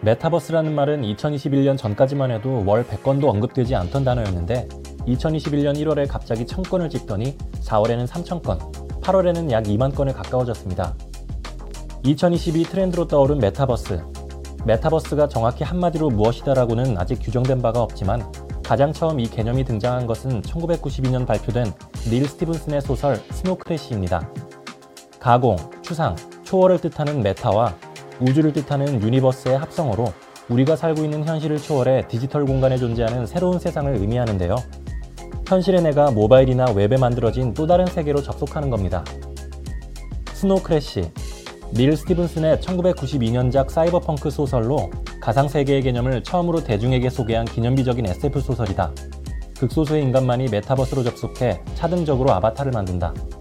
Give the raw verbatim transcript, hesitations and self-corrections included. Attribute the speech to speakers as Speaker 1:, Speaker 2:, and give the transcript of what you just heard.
Speaker 1: 메타버스라는 말은 이천이십일 년 전까지만 해도 월 백 건도 언급되지 않던 단어였는데 이천이십일 년 일월에 갑자기 천 건을 찍더니 사월에는 삼천 건, 팔월에는 약 이만 건에 가까워졌습니다. 이천이십이 트렌드로 떠오른 메타버스. 메타버스가 정확히 한마디로 무엇이다라고는 아직 규정된 바가 없지만 가장 처음 이 개념이 등장한 것은 천구백구십이 년 발표된 닐 스티븐슨의 소설 스노크래시입니다. 가공, 추상, 초월을 뜻하는 메타와 우주를 뜻하는 유니버스의 합성어로 우리가 살고 있는 현실을 초월해 디지털 공간에 존재하는 새로운 세상을 의미하는데요. 현실의 내가 모바일이나 웹에 만들어진 또 다른 세계로 접속하는 겁니다. 스노크래시. 닐 스티븐슨의 천구백구십이 년작 사이버펑크 소설로 가상세계의 개념을 처음으로 대중에게 소개한 기념비적인 에스에프 소설이다. 극소수의 인간만이 메타버스로 접속해 차등적으로 아바타를 만든다.